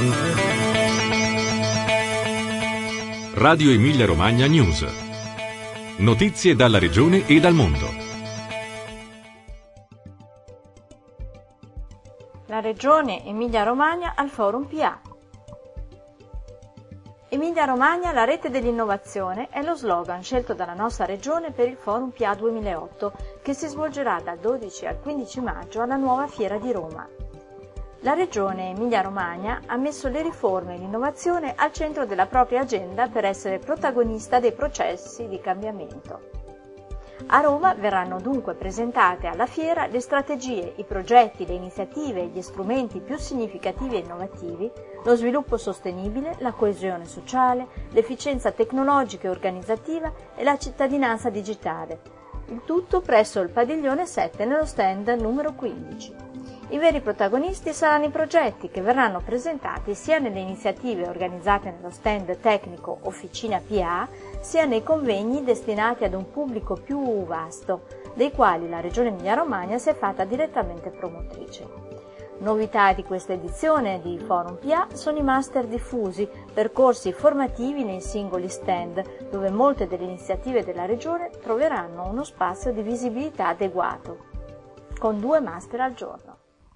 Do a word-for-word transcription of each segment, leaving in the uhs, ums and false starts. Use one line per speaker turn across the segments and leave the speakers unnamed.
Radio Emilia Romagna News. Notizie dalla regione e dal mondo.
La regione Emilia-Romagna al Forum P A. Emilia-Romagna, la rete dell'innovazione, è lo slogan scelto dalla nostra regione per il Forum P A duemilaotto, che si svolgerà dal dodici al quindici maggio alla nuova Fiera di Roma. La regione Emilia-Romagna ha messo le riforme e l'innovazione al centro della propria agenda per essere protagonista dei processi di cambiamento. A Roma verranno dunque presentate alla fiera le strategie, i progetti, le iniziative e gli strumenti più significativi e innovativi, lo sviluppo sostenibile, la coesione sociale, l'efficienza tecnologica e organizzativa e la cittadinanza digitale. Il tutto presso il padiglione sette nello stand numero quindici. I veri protagonisti saranno i progetti che verranno presentati sia nelle iniziative organizzate nello stand tecnico Officina P A, sia nei convegni destinati ad un pubblico più vasto, dei quali la Regione Emilia-Romagna si è fatta direttamente promotrice. Novità di questa edizione di Forum P A sono i master diffusi, percorsi formativi nei singoli stand, dove molte delle iniziative della Regione troveranno uno spazio di visibilità adeguato, con due master al giorno.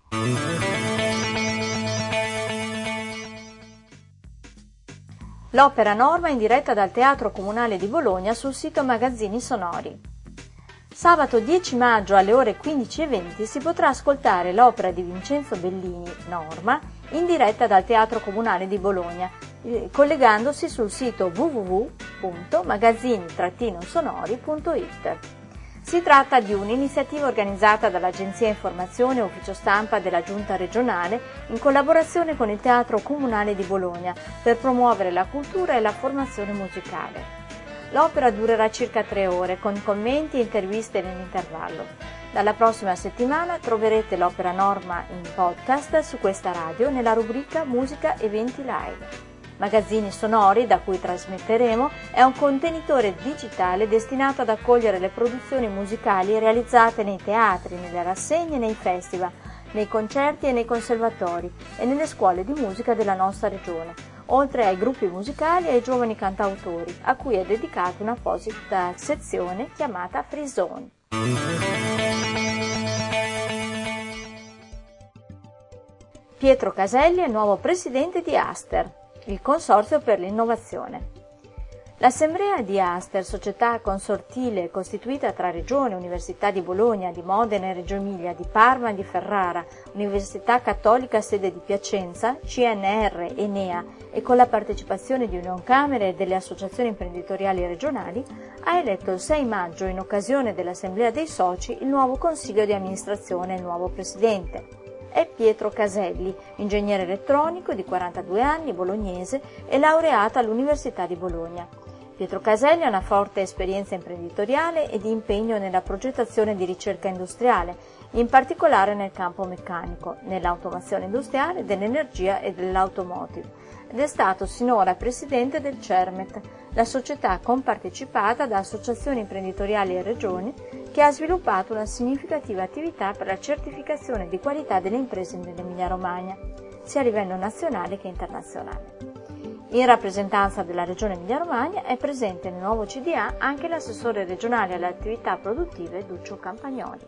L'opera Norma in diretta dal Teatro Comunale di Bologna sul sito Magazzini Sonori. Sabato dieci maggio alle ore quindici e venti si potrà ascoltare l'opera di Vincenzo Bellini, Norma, in diretta dal Teatro Comunale di Bologna, collegandosi sul sito w w w punto magazzini sonori punto i t. Si tratta di un'iniziativa organizzata dall'Agenzia Informazione e Ufficio Stampa della Giunta regionale in collaborazione con il Teatro Comunale di Bologna per promuovere la cultura e la formazione musicale. L'opera durerà circa tre ore con commenti e interviste nell'intervallo. Dalla prossima settimana troverete l'opera Norma in podcast su questa radio nella rubrica Musica Eventi Live. Magazzini Sonori, da cui trasmetteremo, è un contenitore digitale destinato ad accogliere le produzioni musicali realizzate nei teatri, nelle rassegne e nei festival, nei concerti e nei conservatori e nelle scuole di musica della nostra regione, oltre ai gruppi musicali e ai giovani cantautori, a cui è dedicata un'apposita sezione chiamata Free Zone. Pietro Caselli è il nuovo presidente di Aster, il Consorzio per l'Innovazione. L'Assemblea di Aster, società consortile costituita tra Regione, Università di Bologna, di Modena e Reggio Emilia, di Parma e di Ferrara, Università Cattolica sede di Piacenza, C N R, Enea e con la partecipazione di Unioncamere e delle associazioni imprenditoriali regionali, ha eletto il sei maggio, in occasione dell'Assemblea dei Soci, il nuovo Consiglio di amministrazione e il nuovo Presidente. È Pietro Caselli, ingegnere elettronico di quarantadue anni, bolognese e laureata all'Università di Bologna. Pietro Caselli ha una forte esperienza imprenditoriale e di impegno nella progettazione di ricerca industriale, in particolare nel campo meccanico, nell'automazione industriale, dell'energia e dell'automotive, ed è stato sinora presidente del CERMET, la società compartecipata da associazioni imprenditoriali e regioni che ha sviluppato una significativa attività per la certificazione di qualità delle imprese nell'Emilia-Romagna, sia a livello nazionale che internazionale. In rappresentanza della Regione Emilia-Romagna è presente nel nuovo C D A anche l'assessore regionale alle attività produttive Duccio Campagnoli.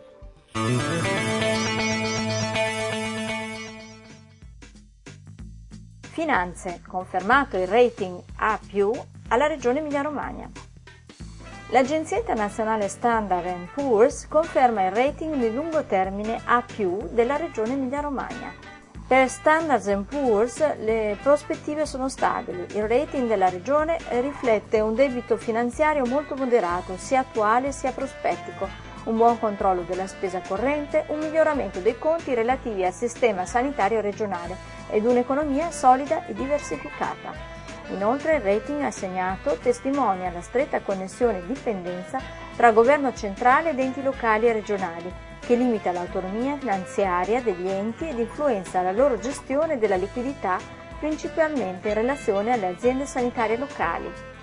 Finanze, confermato il rating A più alla Regione Emilia-Romagna. L'Agenzia internazionale Standard and Poor's conferma il rating di lungo termine A più della Regione Emilia-Romagna. Per Standard and Poor's le prospettive sono stabili. Il rating della Regione riflette un debito finanziario molto moderato, sia attuale sia prospettico, un buon controllo della spesa corrente, un miglioramento dei conti relativi al sistema sanitario regionale ed un'economia solida e diversificata. Inoltre il rating assegnato testimonia la stretta connessione e dipendenza tra governo centrale ed enti locali e regionali, che limita l'autonomia finanziaria degli enti ed influenza la loro gestione della liquidità principalmente in relazione alle aziende sanitarie locali.